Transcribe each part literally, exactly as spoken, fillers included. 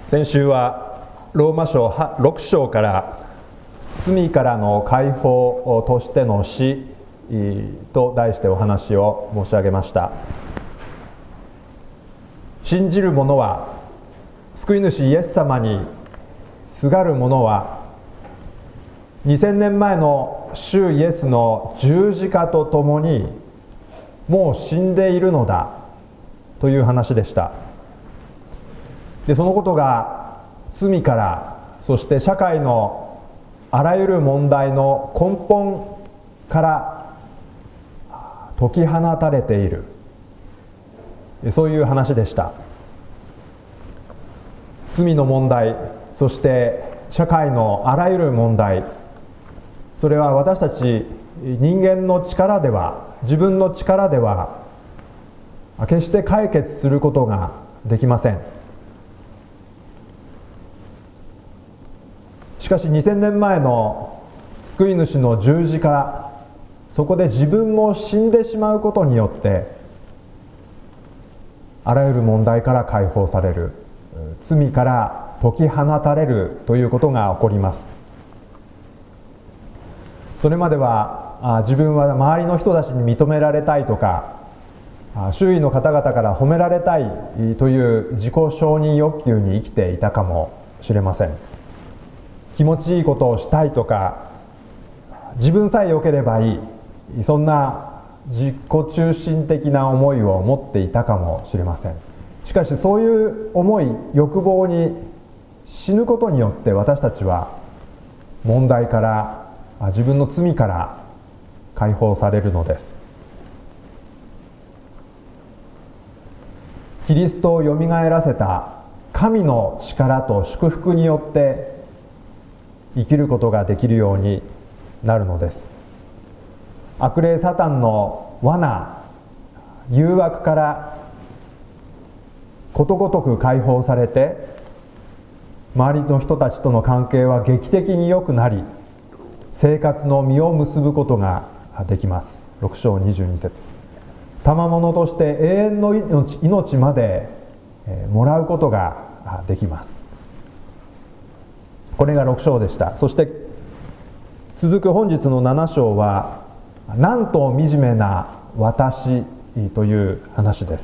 先週はローマ書ろく章から罪からの解放としての死と題してお話を申し上げました。信じる者は、救い主イエス様にすがる者は、にせんねんまえの主イエスの十字架とともにもう死んでいるのだという話でした。でそのことが罪から、そして社会のあらゆる問題の根本から解き放たれている、そういう話でした。罪の問題、そして社会のあらゆる問題、それは私たち人間の力では、自分の力では決して解決することができません。しかしにせんねんまえの救い主の十字架、そこで自分も死んでしまうことによってあらゆる問題から解放される、罪から解き放たれるということが起こります。それまでは自分は周りの人たちに認められたいとか、周囲の方々から褒められたいという自己承認欲求に生きていたかもしれません。気持ちいいことをしたいとか、自分さえ良ければいい、そんな自己中心的な思いを持っていたかもしれません。しかしそういう思い、欲望に死ぬことによって私たちは問題から、自分の罪から解放されるのです。キリストをよみがえらせた神の力と祝福によって生きることができるようになるのです。悪霊サタンの罠、誘惑からことごとく解放されて、周りの人たちとの関係は劇的に良くなり、生活の実を結ぶことができます。ろく章にじゅうに節、賜物として永遠の 命, 命までもらうことができます。これがろく章でした。そして続く本日のなな章は、なんと惨めな私という話です。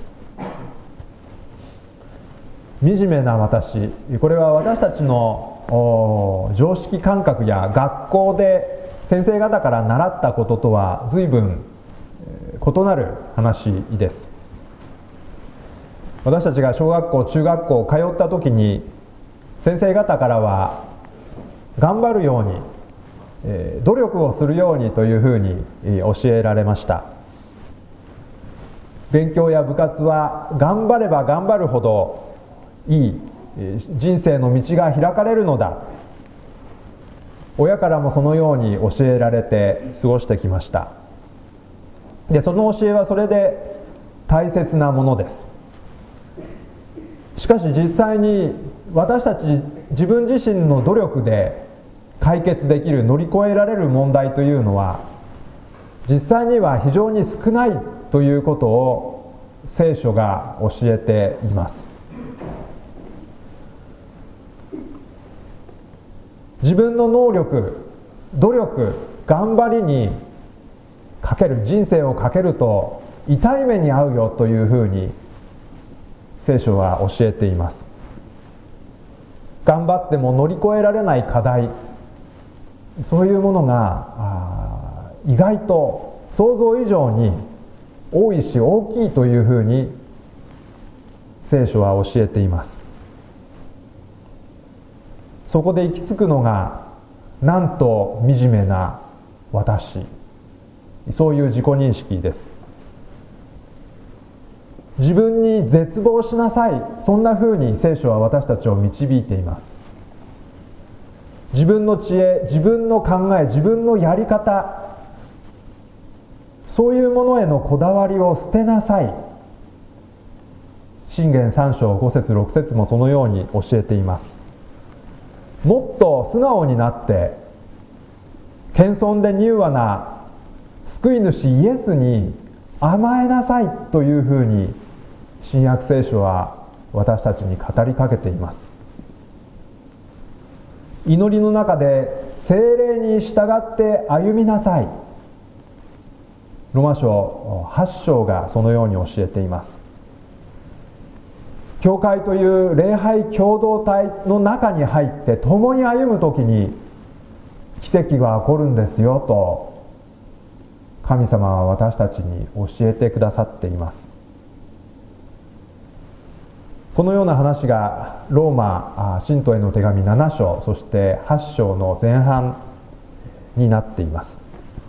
惨めな私、これは私たちの常識感覚や学校で先生方から習ったこととは随分異なる話です。私たちが小学校、中学校通った時に、先生方からは頑張るように、努力をするようにというふうに教えられました。勉強や部活は頑張れば頑張るほどいい人生の道が開かれるのだ。親からもそのように教えられて過ごしてきました。で、その教えはそれで大切なものです。しかし実際に私たち自分自身の努力で解決できる、乗り越えられる問題というのは実際には非常に少ないということを聖書が教えています。自分の能力、努力、頑張りにかける、人生をかけると痛い目に遭うよというふうに聖書は教えています。頑張っても乗り越えられない課題、そういうものが意外と想像以上に多いし大きいというふうに聖書は教えています。そこで行き着くのが、なんと惨めな私、そういう自己認識です。自分に絶望しなさい、そんなふうに聖書は私たちを導いています。自分の知恵、自分の考え、自分のやり方、そういうものへのこだわりを捨てなさい。箴言さん章ご節ろく節もそのように教えています。もっと素直になって謙遜で柔和な救い主イエスに甘えなさいというふうに新約聖書は私たちに語りかけています。 祈りの中で聖霊に従って歩みなさい。ローマ書はち章がそのように教えています。教会という礼拝共同体の中に入って共に歩むときに奇跡が起こるんですよと神様は私たちに教えてくださっています。このような話がローマ信徒への手紙なな章、そしてはち章の前半になっています。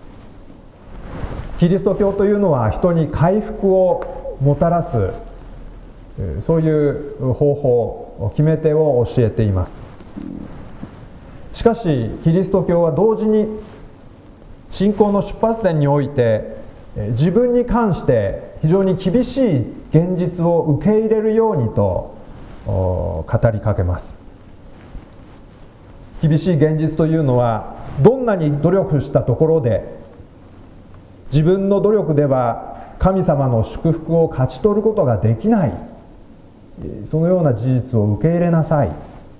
キリスト教というのは人に回復をもたらす、そういう方法、決め手を教えています。しかしキリスト教は同時に信仰の出発点において自分に関して非常に厳しい現実を受け入れるようにと語りかけます。厳しい現実というのはどんなに努力したところで自分の努力では神様の祝福を勝ち取ることができない、そのような事実を受け入れなさい。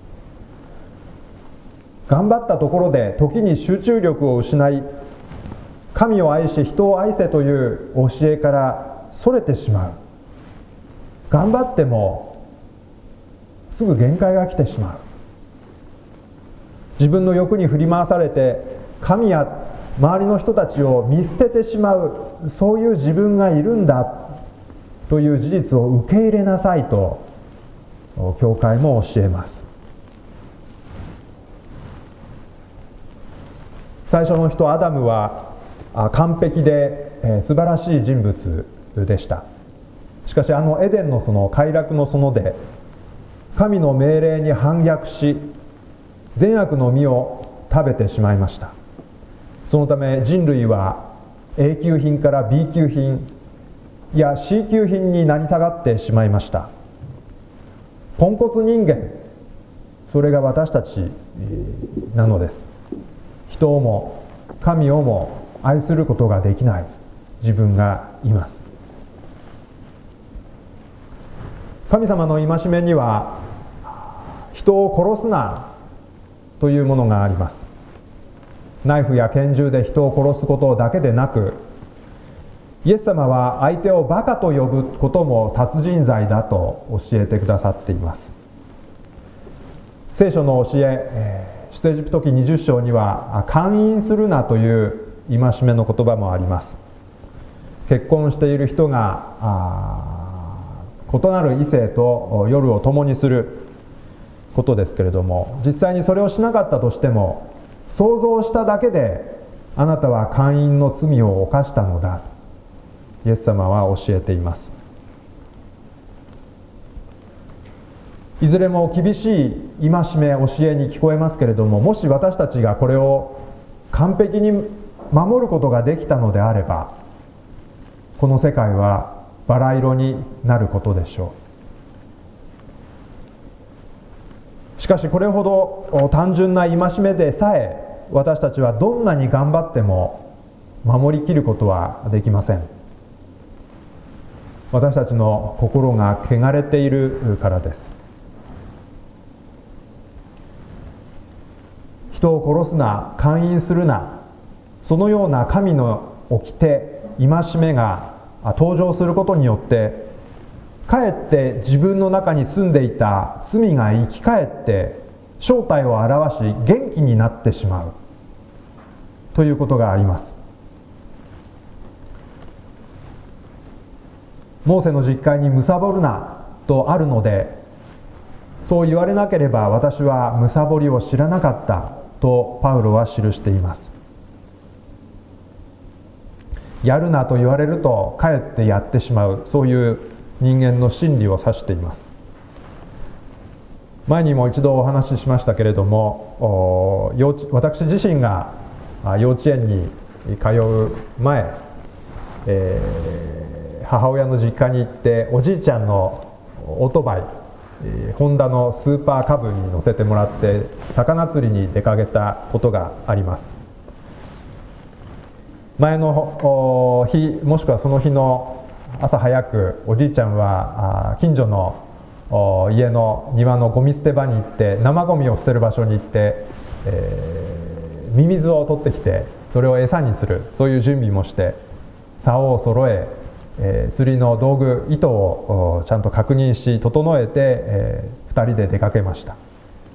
頑張ったところで時に集中力を失い、神を愛し人を愛せという教えからそれてしまう。頑張ってもすぐ限界が来てしまう。自分の欲に振り回されて神や周りの人たちを見捨ててしまう、そういう自分がいるんだという事実を受け入れなさいと教会も教えます。最初の人アダムは完璧で素晴らしい人物でした。しかしあのエデンのその快楽の園で神の命令に反逆し善悪の実を食べてしまいました。そのため人類は A 級品から B 級品いや C 級品になり下がってしまいました。ポンコツ人間、それが私たちなのです。人をも神をも愛することができない自分がいます。神様の戒めには人を殺すなというものがあります。ナイフや拳銃で人を殺すことだけでなく、イエス様は相手をバカと呼ぶことも殺人罪だと教えてくださっています。聖書の教え、出エジプト記にじゅっ章には姦淫するなという戒めの言葉もあります。結婚している人が異なる異性と夜を共にすることですけれども、実際にそれをしなかったとしても想像しただけであなたは姦淫の罪を犯したのだ、イエス様は教えています。いずれも厳しい戒め、教えに聞こえますけれども、もし私たちがこれを完璧に守ることができたのであれば、この世界はバラ色になることでしょう。しかしこれほど単純な戒めでさえ私たちはどんなに頑張っても守りきることはできません。私たちの心が汚れているからです。人を殺すな、姦淫するな、そのような神の掟、戒めが登場することによってかえって自分の中に住んでいた罪が生き返って正体を現し元気になってしまうということがあります。モーセの実会に貪るなとあるので、そう言われなければ私は貪りを知らなかったとパウロは記しています。やるなと言われるとかえってやってしまう、そういう人間の心理を指しています。前にも一度お話ししましたけれども、幼稚私自身が幼稚園に通う前、えー、母親の実家に行っておじいちゃんのオートバイ、ホンダのスーパーカブに乗せてもらって魚釣りに出かけたことがあります。前の日もしくはその日の朝早く、おじいちゃんは近所の家の庭のゴミ捨て場に行って生ゴミを捨てる場所に行って、えー、ミミズを取ってきてそれを餌にする、そういう準備もして竿を揃え、えー、釣りの道具糸をちゃんと確認し整えて、えー、ふたりで出かけました。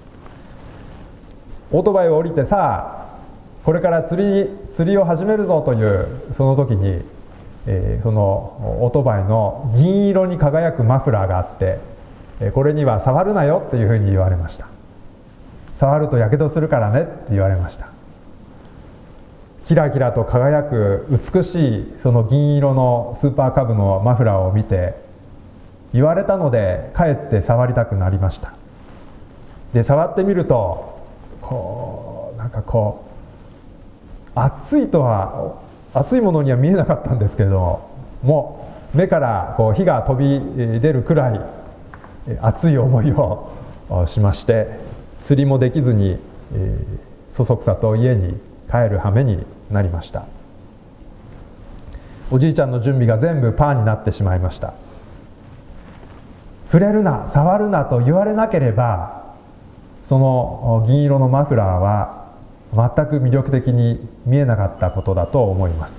オートバイを降りて、さあこれから釣り釣りを始めるぞというその時に、えー、そのオートバイの銀色に輝くマフラーがあって、これには触るなよっていうふうに言われました。触るとやけどするからねって言われました。キラキラと輝く美しいその銀色のスーパーカブのマフラーを見て、言われたのでかえって触りたくなりました。で触ってみると、こうなんかこう熱いとは熱いものには見えなかったんですけれども、もう目からこう火が飛び出るくらい熱い思いをしまして、釣りもできずに、えー、そそくさと家に帰る羽目になりました。おじいちゃんの準備が全部パーになってしまいました。触れるな、触るなと言われなければ、その銀色のマフラーは全く魅力的に見えなかったことだと思います。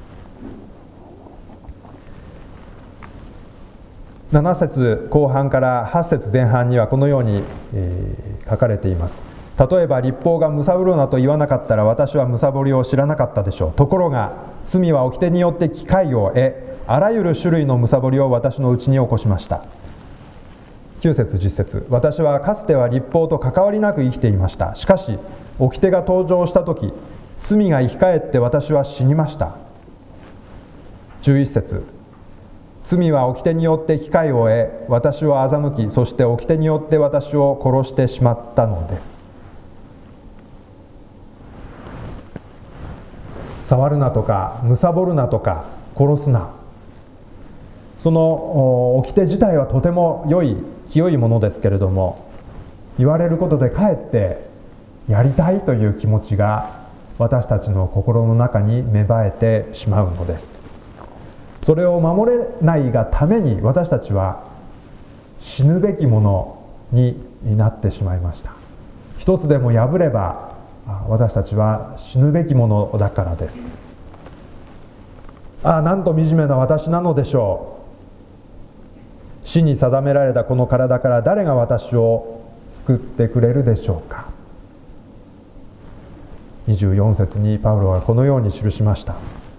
なな節後半からはち節前半にはこのように、えー、書かれています。例えば律法がむさぼるなと言わなかったら、私はむさぼりを知らなかったでしょう。ところが罪は掟によって機会を得、あらゆる種類のむさぼりを私のうちに起こしました。きゅう節じゅっ節、私はかつては律法と関わりなく生きていました。しかし掟が登場したとき、罪が生き返って私は死にました。じゅういち節、罪は掟によって機会を得、私を欺き、そして掟によって私を殺してしまったのです。触るなとか、貪るなとか、殺すな、その掟自体はとても良い清いものですけれども、言われることでかえってやりたいという気持ちが私たちの心の中に芽生えてしまうのです。それを守れないがために、私たちは死ぬべきものになってしまいました。一つでも破れば私たちは死ぬべきものだからです。ああ、なんと惨めな私なのでしょう。死に定められたこの体から誰が私を救ってくれるでしょうか。にじゅうよん節にパウロはこのように記しました。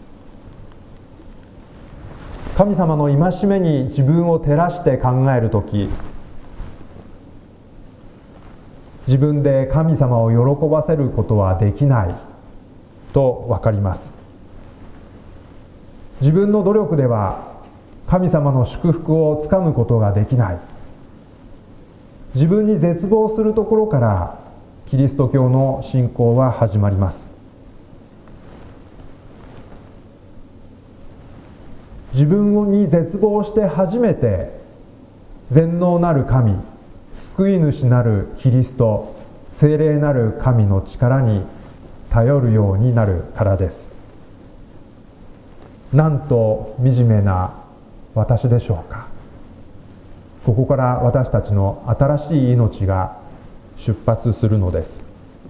神様の戒めに自分を照らして考えるとき、自分で神様を喜ばせることはできないと分かります。自分の努力では神様の祝福をつかむことができない。自分に絶望するところからキリスト教の信仰は始まります。自分に絶望して初めて全能なる神、救い主なるキリスト、聖霊なる神の力に頼るようになるからです。なんと惨めな私でしょうか。ここから私たちの新しい命が出発するのです。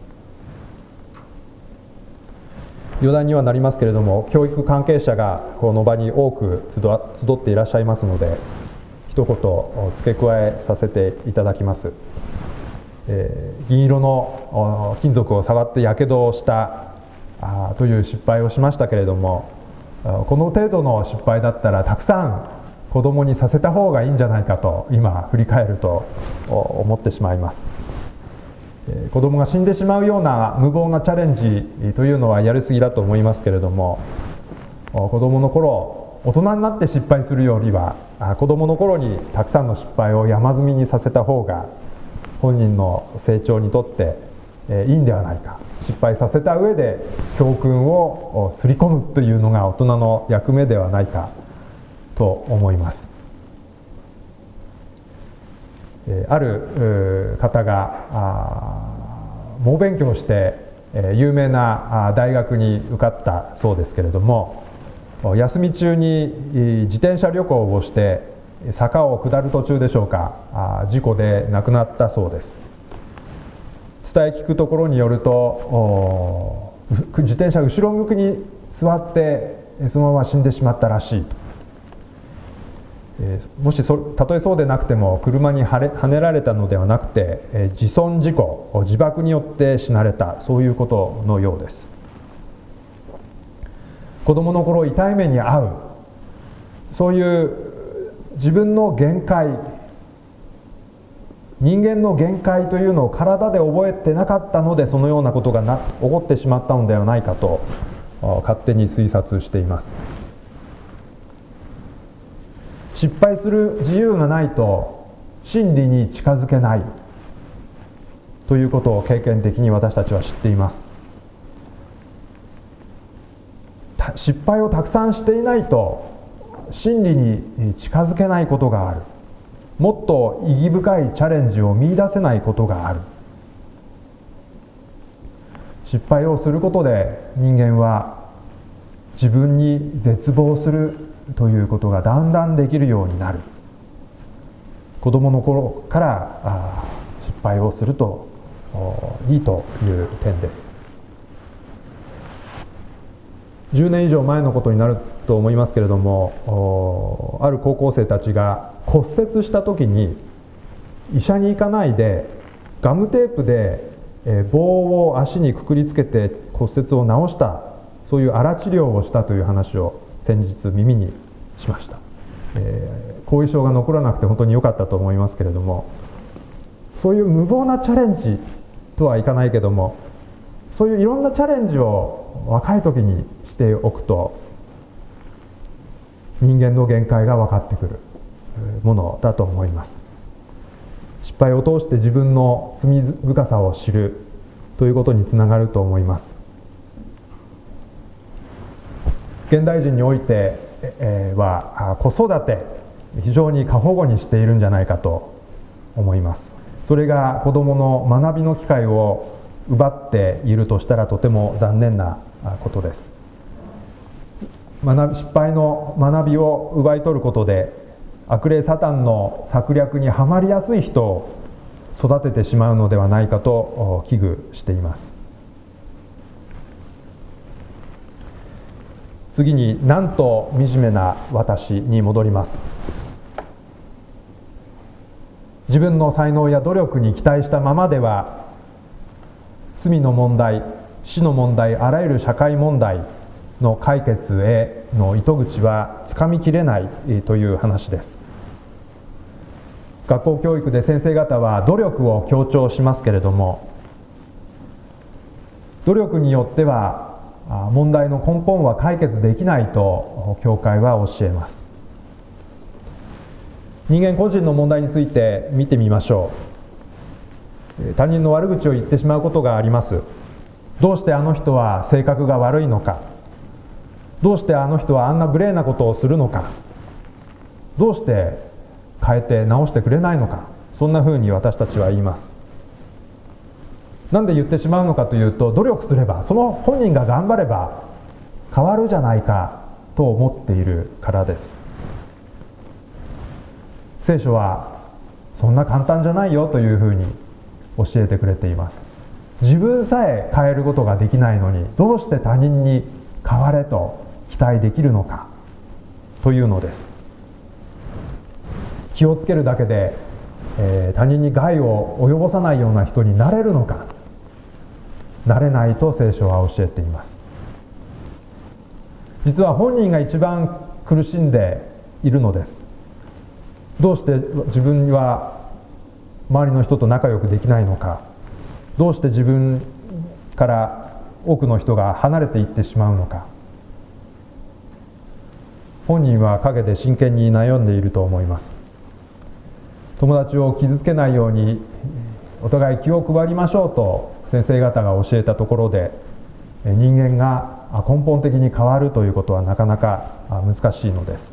余談にはなりますけれども、教育関係者がこの場に多く集っていらっしゃいますので、一言付け加えさせていただきます。えー、銀色の金属を触ってやけどをしたあという失敗をしましたけれども、この程度の失敗だったらたくさん子供にさせた方がいいんじゃないかと今振り返ると思ってしまいます。子供が死んでしまうような無謀なチャレンジというのはやりすぎだと思いますけれども、子供の頃大人になって失敗するよりは子供の頃にたくさんの失敗を山積みにさせた方が本人の成長にとっていいんではないか。失敗させた上で教訓をすり込むというのが大人の役目ではないかと思います。ある方が猛勉強して有名な大学に受かったそうですけれども、休み中に自転車旅行をして坂を下る途中でしょうか、事故で亡くなったそうです。伝え聞くところによると、自転車後ろ向きに座ってそのまま死んでしまったらしい。もしそ、たとえそうでなくても車にはねはねられたのではなくて、自損事故、自爆によって死なれた、そういうことのようです。子供の頃痛い目に遭う、そういう自分の限界、人間の限界というのを体で覚えてなかったので、そのようなことがな起こってしまったのではないかと勝手に推察しています。失敗する自由がないと真理に近づけないということを経験的に私たちは知っています。失敗をたくさんしていないと真理に近づけないことがある。もっと意義深いチャレンジを見出せないことがある。失敗をすることで人間は自分に絶望するということがだんだんできるようになる。子供の頃から失敗をするといいという点です。じゅうねん以上前のことになると思いますけれども、ある高校生たちが骨折した時に医者に行かないでガムテープで棒を足にくくりつけて骨折を治した、そういう荒治療をしたという話を先日耳にしました。えー、後遺症が残らなくて本当に良かったと思いますけれども、そういう無謀なチャレンジとはいかないけども、そういういろんなチャレンジを若い時にしておくと人間の限界が分かってくるものだと思います。失敗を通して自分の罪深さを知るということにつながると思います。現代人においては子育て非常に過保護にしているんじゃないかと思います。それが子どもの学びの機会を奪っているとしたらとても残念なことです。学び失敗の学びを奪い取ることで悪霊サタンの策略にはまりやすい人を育ててしまうのではないかと危惧しています。次に、なんと惨めな私に戻ります。自分の才能や努力に期待したままでは罪の問題、死の問題、あらゆる社会問題の解決への糸口はつかみきれないという話です。学校教育で先生方は努力を強調しますけれども、努力によっては問題の根本は解決できないと教会は教えます。人間個人の問題について見てみましょう。他人の悪口を言ってしまうことがあります。どうしてあの人は性格が悪いのか、どうしてあの人はあんな無礼なことをするのか、どうして変えて直してくれないのか、そんなふうに私たちは言います。なんで言ってしまうのかというと、努力すれば、その本人が頑張れば変わるじゃないかと思っているからです。聖書はそんな簡単じゃないよというふうに教えてくれています。自分さえ変えることができないのに、どうして他人に変われと期待できるのかというのです。気をつけるだけで、えー、他人に害を及ぼさないような人になれるのか、なれないと聖書は教えています。実は本人が一番苦しんでいるのです。どうして自分は周りの人と仲良くできないのか、どうして自分から多くの人が離れていってしまうのか、本人は陰で真剣に悩んでいると思います。友達を傷つけないようにお互い気を配りましょうと先生方が教えたところで、人間が根本的に変わるということはなかなか難しいのです。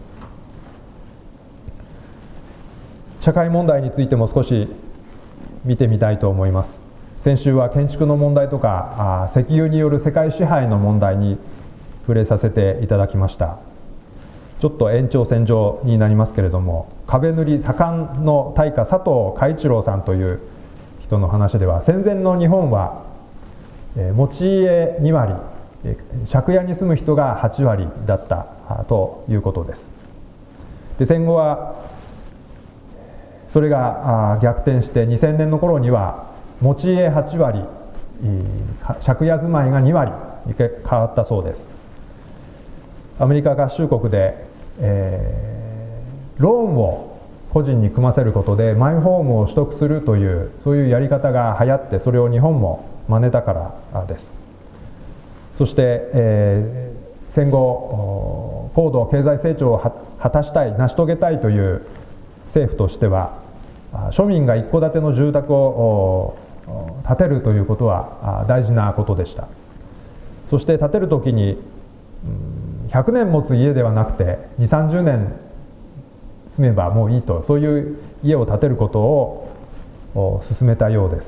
社会問題についても少し見てみたいと思います。先週は建築の問題とか石油による世界支配の問題に触れさせていただきました。 ちょっと延長線上になりますけれども、壁塗り左官の大家佐藤海一郎さんという人の話では、戦前の日本は持ち家に割、借家に住む人がはち割だったということです。で、戦後はそれが逆転してにせんねんの頃には持ち家はち割、借家住まいがに割に変わったそうです。アメリカ合衆国で、えー、ローンを個人に組ませることでマイホームを取得するというそういうやり方が流行って、それを日本も真似たからです。そして、えー、戦後高度経済成長を果たしたい、成し遂げたいという政府としては、庶民が一戸建ての住宅を建てるということは大事なことでした。そして建てるときにひゃくねん持つ家ではなくてにじゅうさんじゅうねん住めばもういいと、そういう家を建てることを進めたようです。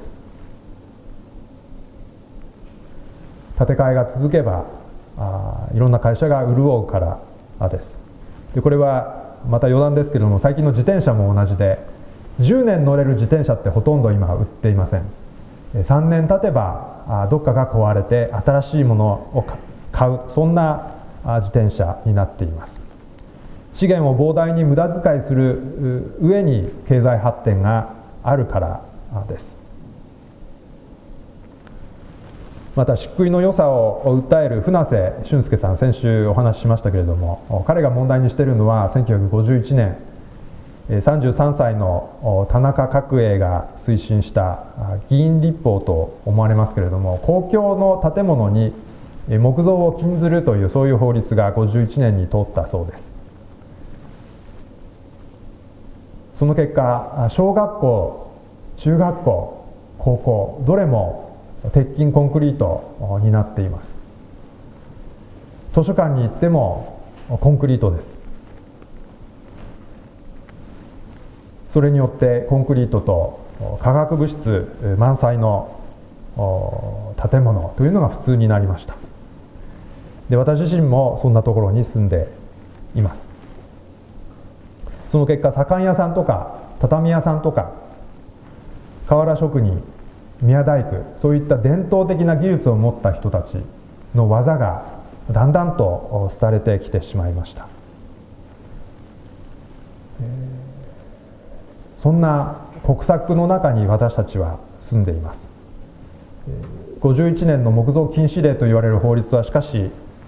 建て替えが続けばあいろんな会社が潤うからです。で、これはまた余談ですけれども、最近の自転車も同じで、じゅうねん乗れる自転車ってほとんど今売っていません。さんねん経てばどっかが壊れて新しいものを買う、そんな自転車になっています。資源を膨大に無駄遣いする上に経済発展があるからです。また漆喰の良さを訴える船瀬俊介さん、先週お話ししましたけれども、彼が問題にしているのはせんきゅうひゃくごじゅういちねんさんじゅうさんさいの田中角栄が推進した議員立法と思われますけれども、公共の建物に木造を禁ずるという、そういう法律がごじゅういちねんに通ったそうです。その結果、小学校、中学校、高校、どれも鉄筋コンクリートになっています。図書館に行ってもコンクリートです。それによってコンクリートと化学物質満載の建物というのが普通になりました。で、私自身もそんなところに住んでいます。その結果、左官屋さんとか畳屋さんとか瓦職人、宮大工、そういった伝統的な技術を持った人たちの技がだんだんと廃れてきてしまいました。そんな国策の中に私たちは住んでいます。ごじゅういちねんの木造禁止令といわれる法律はしかし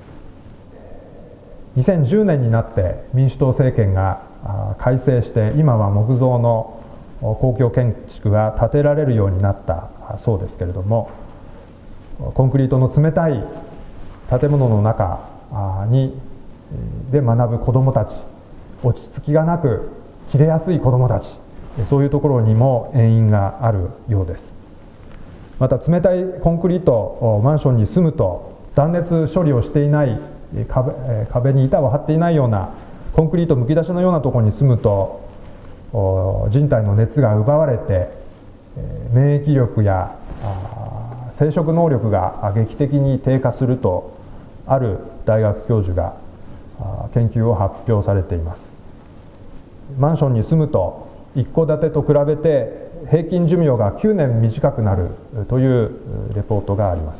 にせんじゅうねんになって民主党政権が改正して、今は木造の公共建築が建てられるようになったそうですけれども、コンクリートの冷たい建物の中にで学ぶ子どもたち、落ち着きがなく切れやすい子どもたち、そういうところにも遠因があるようです。また冷たいコンクリートマンションに住むと、断熱処理をしていない 壁, 壁に板を張っていないようなコンクリートむき出しのようなところに住むと、人体の熱が奪われて免疫力や生殖能力が劇的に低下すると、ある大学教授が研究を発表されています。マンションに住むと一戸建てと比べて平均寿命がきゅうねん短くなるというレポートがあります。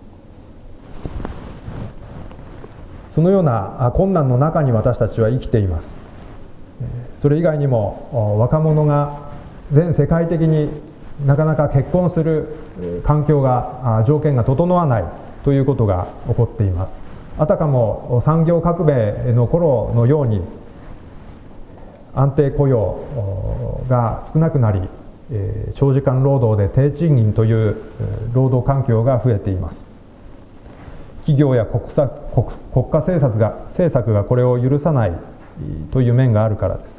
そのような困難の中に私たちは生きています。それ以外にも若者が全世界的になかなか結婚する環境が条件が整わないということが起こっています。あたかも産業革命の頃のように安定雇用が少なくなり、長時間労働で低賃金という労働環境が増えています。企業や 国, 策 国, 国家政策が政策がこれを許さないという面があるからです。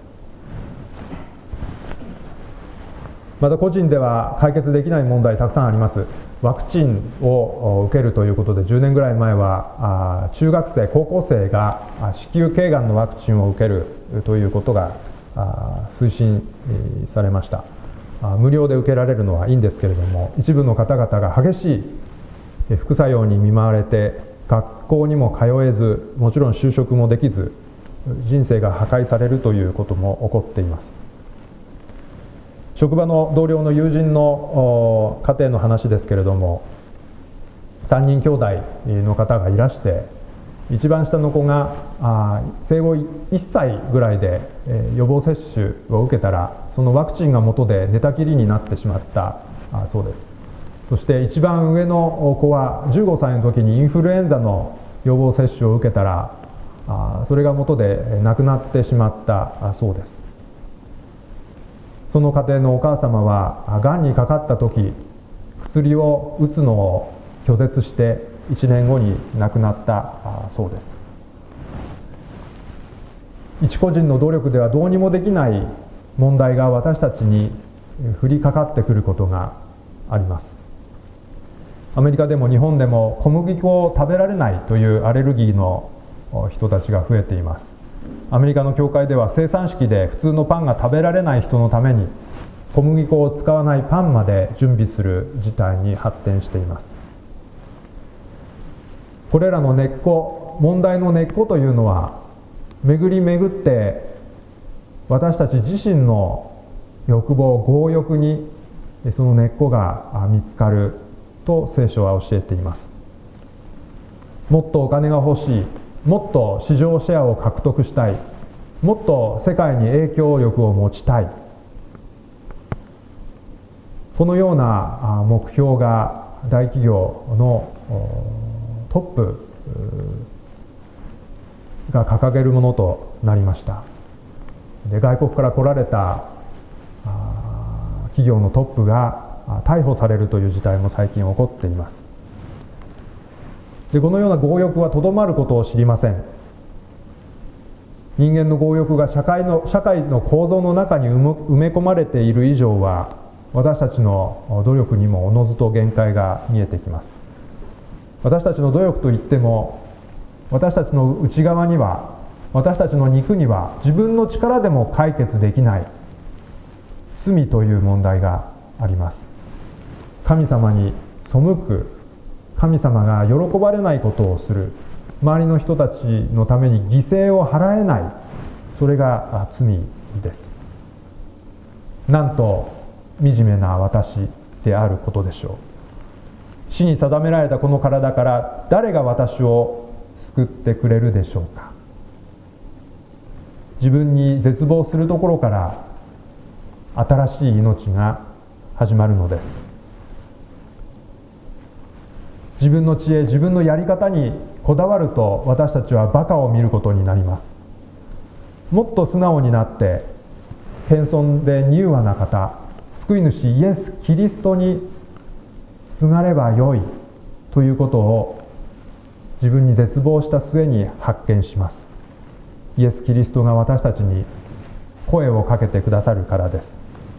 また個人では解決できない問題たくさんあります。ワクチンを受けるということで、じゅうねんぐらい前は中学生、高校生が子宮頸がんのワクチンを受けるということが推進されました。無料で受けられるのはいいんですけれども、一部の方々が激しい副作用に見舞われて学校にも通えず、もちろん就職もできず、 人生が破壊されるということも起こっています。職場の同僚の友人の家庭の話ですけれども、さんにん兄弟の方がいらして、一番下の子があ生後いっさいぐらいで、えー、予防接種を受けたら、そのワクチンが元で寝たきりになってしまったあそうです。そして一番上の子はじゅうごさいの時にインフルエンザの予防接種を受けたら、あそれが元で亡くなってしまったそうです。その家庭のお母様は、がんにかかった時、薬を打つのを拒絶していちねんごに亡くなったそうです。一個人の努力ではどうにもできない問題が私たちに降りかかってくることがあります。アメリカでも日本でも小麦粉を食べられないというアレルギーの人たちが増えています。アメリカの教会では生産式で普通のパンが食べられない人のために小麦粉を使わないパンまで準備する事態に発展しています。これらの根っこ、問題の根っこというのは、巡り巡って私たち自身の欲望、強欲にその根っこが見つかると聖書は教えています。もっとお金が欲しい、もっと市場シェアを獲得したい、もっと世界に影響力を持ちたい、このような目標が大企業のトップが掲げるものとなりました。で、外国から来られた企業のトップが逮捕されるという事態も最近起こっています。で、このような強欲はとどまることを知りません。人間の強欲が社会の、社会の構造の中に埋め込まれている以上は、私たちの努力にもおのずと限界が見えてきます。私たちの努力といっても、私たちの内側には、私たちの肉には自分の力でも解決できない罪という問題があります。神様に背く、神様が喜ばれないことをする、周りの人たちのために犠牲を払えない、それが罪です。なんと惨めな私であることでしょう。死に定められたこの体から誰が私を救ってくれるでしょうか。自分に絶望するところから新しい命が始まるのです。自分の知恵、自分のやり方にこだわると、私たちはバカを見ることになります。もっと素直になって謙遜で柔和な方、救い主イエス・キリストにすがればよいということを自分に絶望した末に発見します。イエス・キリストが私たちに声をかけてくださるからです。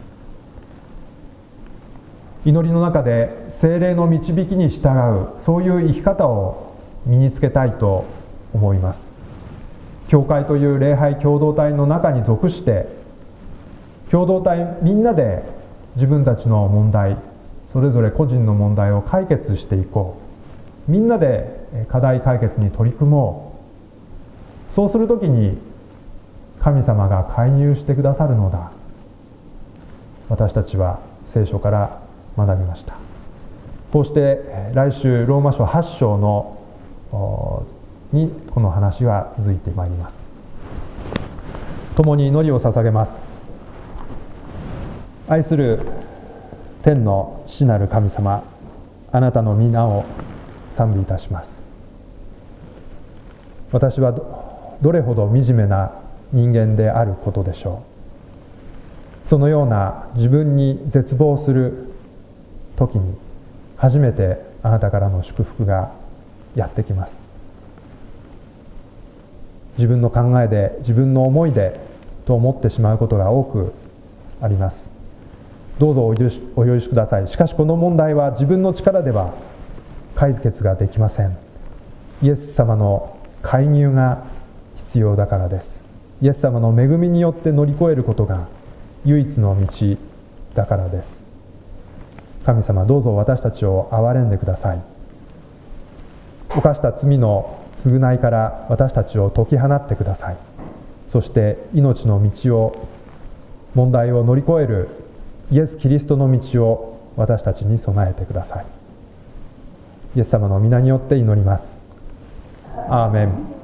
祈りの中で聖霊の導きに従う、そういう生き方を身につけたいと思います。教会という礼拝共同体の中に属して、共同体みんなで自分たちの問題、それぞれ個人の問題を解決していこう。みんなで課題解決に取り組もう。そうするときに神様が介入してくださるのだ。私たちは聖書から学びました。こうして来週ローマ書はち章のにこの話は続いてまいります。共に祈りを捧げます。愛する天の父なる神様、あなたの皆を賛美いたします。私は ど, どれほど惨めな人間であることでしょう。そのような自分に絶望する時に初めてあなたからの祝福がやってきます。自分の考えで、自分の思いでと思ってしまうことが多くあります。どうぞお許し、お許しください。しかしこの問題は自分の力では解決ができません。イエス様の介入が必要だからです。イエス様の恵みによって乗り越えることが唯一の道だからです。神様、どうぞ私たちを憐れんでください。犯した罪の償いから私たちを解き放ってください。 そして命の道を、問題を乗り越えるイエス・キリストの道を私たちに備えてください。イエス様の御名によって祈ります。アーメン。